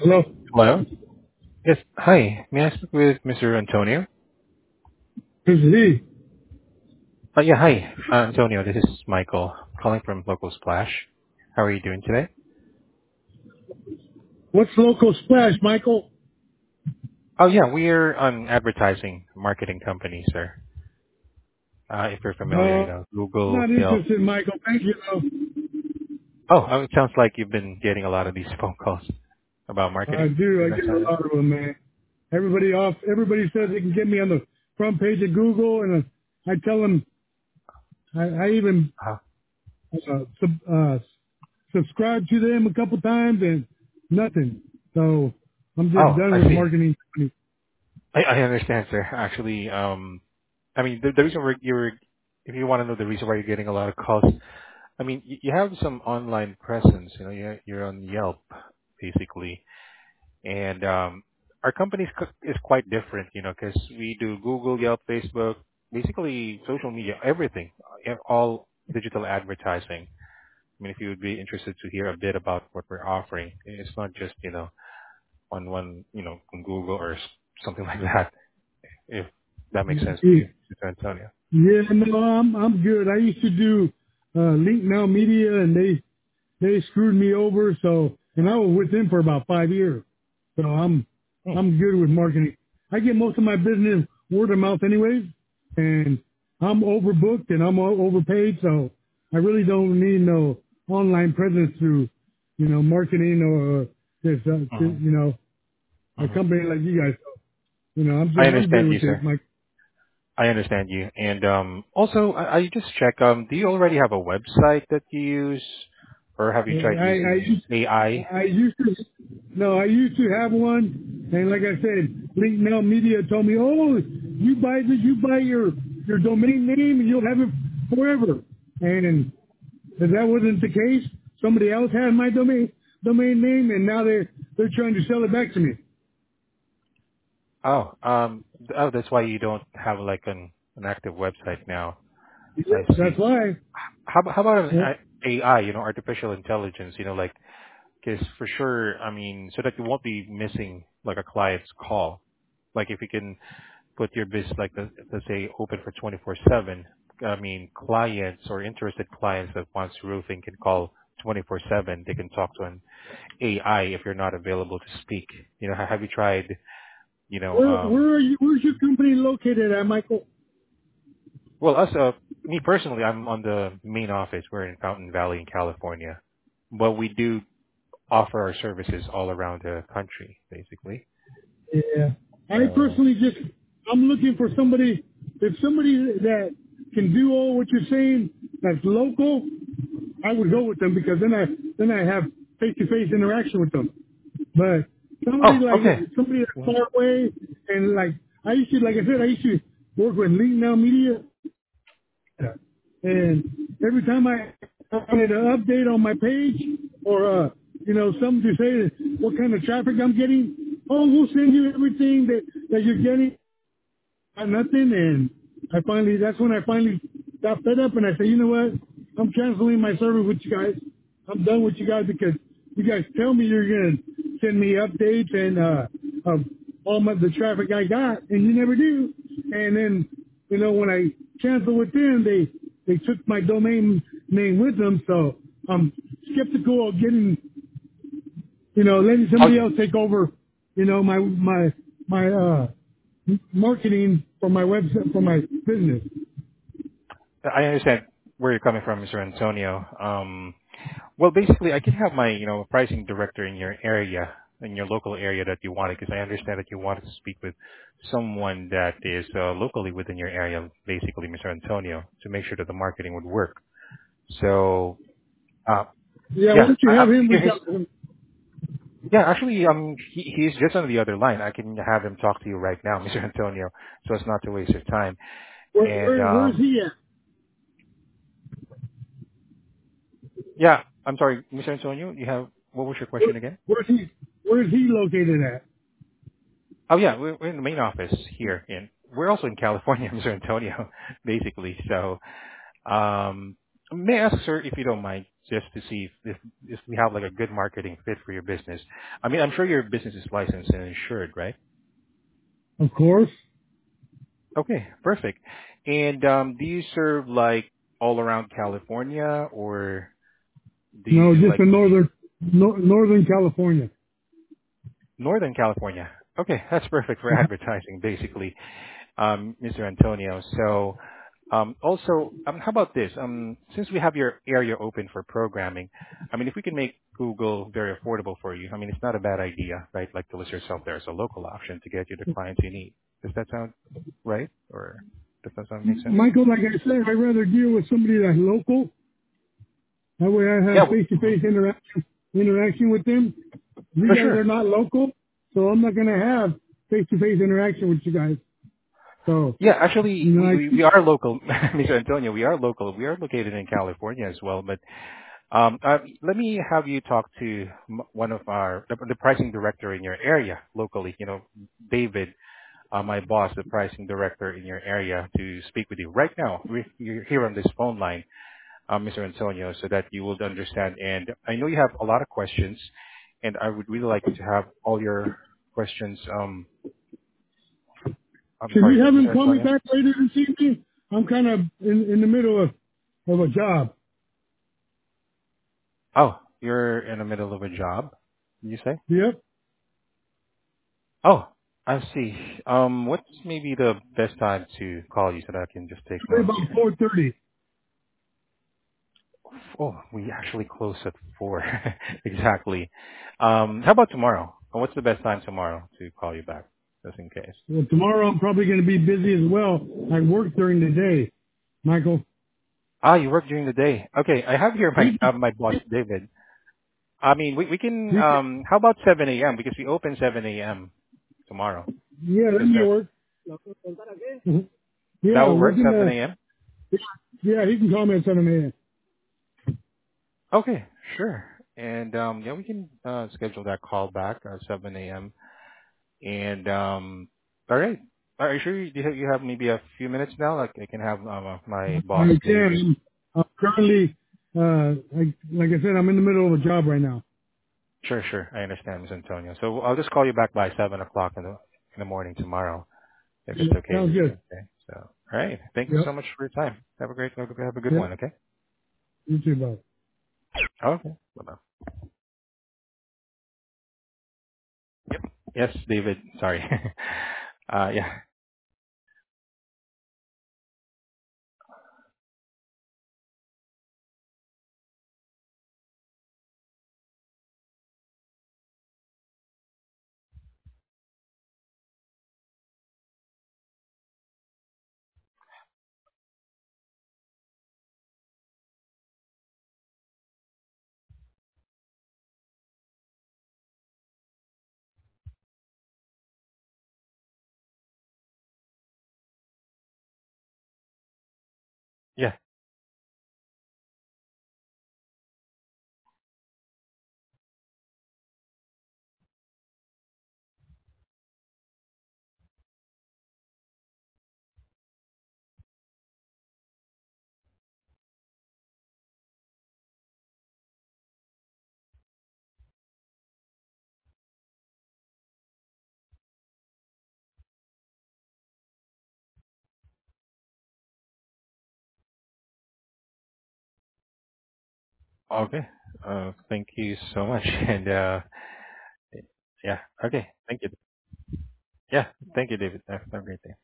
Hello. Hello? Yes. Hi. May I speak with Mr. Antonio? This is he. Yeah, hi. Antonio, this is Michael calling from Local Splash. How are you doing today? What's local splash, Michael? Oh, yeah, we're an advertising marketing company, sir. If you're familiar, No, I'm Google, not Yelp. interested, Michael. Thank you. Though. Oh, it sounds like you've been getting a lot of these phone calls about I marketing. do. Is I that get a so? lot of them, man. Everybody says they can get me on the front page of Google, and I tell them I even Uh, subscribe to them a couple times, and nothing. So I'm just oh, done I with see. marketing. I understand, sir. Actually, I mean, the reason if you want to know the reason why you're getting a lot of calls, I mean, you have some online presence. You're on Yelp, basically, and our company is quite different. Because we do Google, Yelp, Facebook, basically social media, everything, all digital advertising. I mean, if you would be interested to hear a bit about what we're offering, it's not just on one on Google or something like that. If that makes sense to you, Mr. Antonio. Yeah, no, I'm good. I used to do Link Now Media, and they screwed me over. So, and I was with them for about 5 years. So Hmm. I'm good with marketing. I get most of my business word of mouth anyways, and I'm overbooked and I'm overpaid. So I really don't need no online presence through, marketing or this, hmm a hmm company like you guys. So, I I'm good understand you, with it, sir. Mike. I understand you. And also, I just check, do you already have a website that you use, or have you tried I using used AI? I used to no, I used to have one, and like I said, Link Now Media told me, "Oh, you buy your domain name, and you'll have it forever." And if that wasn't the case, somebody else had my domain name, and now they're trying to sell it back to me. That's why you don't have like an active website now. I That's see. why. How about an Yeah. AI, artificial intelligence, because for sure, I mean, so that you won't be missing like a client's call. Like if you can put your business like let's say open for 24/7. I mean, clients or interested clients that wants roofing can call 24/7. They can talk to an AI if you're not available to speak. Have you tried? You know, um, Where are you? Where's your company located at, Michael? well, me personally, I'm on the main office. We're in Fountain Valley in California, but we do offer our services all around the country, basically. Yeah. I So, personally I'm looking for somebody that can do all what you're saying that's local, I would go with them because then I have face-to-face interaction with them. But okay. somebody that's Well, far away, and like I said, I used to work with Link Now Media, and every time I wanted an update on my page or something to say what kind of traffic I'm getting, oh, we'll send you everything that you're getting. Nothing, and that's when I finally got fed up, and I said, you know what, I'm canceling my service with you guys. I'm done with you guys because you guys tell me you're gonna send me updates and of the traffic I got, and you never do. And then when I cancel with them, they took my domain name with them, so I'm skeptical of getting letting oh somebody yeah, else take over, my marketing for my website for my business. I understand where you're coming from, Mr. Antonio. Well, basically, I can have my, pricing director in your area, in your local area that you wanted, because I understand that you wanted to speak with someone that is locally within your area, basically, Mr. Antonio, to make sure that the marketing would work. So, uh, Yeah, why yeah, don't you have I can him give reach his. out to him? Yeah, actually, he's just on the other line. I can have him talk to you right now, Mr. Antonio, so as not to waste your time. And Where's he at? yeah, I'm sorry, Mr. Antonio, what was your Where, question again? where's he located at? Oh yeah, we're in the main office here, and we're also in California, Mr. Antonio, basically. So, may I ask, sir, if you don't mind? just to see if we have like a good marketing fit for your business. I mean, I'm sure your business is licensed and insured, right? Of course. Okay, perfect. And do you serve like all around California, or do you No, do just like in Northern California. Northern California? Okay, that's perfect for advertising, basically, Mr. Antonio. So, also, how about this? Since we have your area open for programming, I mean, if we can make Google very affordable for you, I mean, it's not a bad idea, right? Like to list yourself there as a local option to get you the clients you need. Does that sound right, or does that sound make sense? Michael, like I said, I'd rather deal with somebody that's local. That way I Yeah, have face-to-face interaction with them. You for guys sure. are not local, so I'm not going to have face-to-face interaction with you guys. So, Yeah, actually, you know, we are local, Mr. Antonio. We are local. We are located in California as well. But let me have you talk to one of the pricing director in your area locally. You know, David, my boss, the pricing director in your area, to speak with you right now. You're here on this phone line, Mr. Antonio, so that you will understand. And I know you have a lot of questions, and I would really like to have all your questions. I'm can sorry, you have him Mr. call me Antonio. back later this evening? I'm kind of in the middle of a job. Oh, you're in the middle of a job, you say? Yep. Oh, I see. What's maybe the best time to call you so that I can just take Say notes about here? 4:30. Oh, we actually close at 4. Exactly. How about tomorrow? What's the best time tomorrow to call you back, just in case? Well, tomorrow I'm probably going to be busy as well. I work during the day, Michael. Ah, you work during the day. Okay, I have here He, my boss, David. I mean, we can, he, how about 7 a.m.? Because we open 7 a.m. tomorrow. yeah, that Is may there, work. Mhm. that Yeah, will we're work, 7 gonna. a.m.? Yeah, he can call me at 7 a.m. Okay, sure. And yeah, we can schedule that call back at 7 a.m. And all right. Are you sure you have maybe a few minutes now? Like I can have my boss I David. can. I'm currently, like I said, I'm in the middle of a job right now. Sure, sure. I understand, Ms. Antonio. So I'll just call you back by 7 o'clock in the morning tomorrow, if it's okay Sounds with you. good. Okay. So all right. Thank you Yep. so much for your time. Have a good Yep. one. Okay. You too, bud. Okay. Bye bye. Yep. Yes, David. Sorry. Yeah. Yeah. Okay. Thank you so much. And yeah. Okay. Thank you. Yeah. Thank you, David. Have a great day.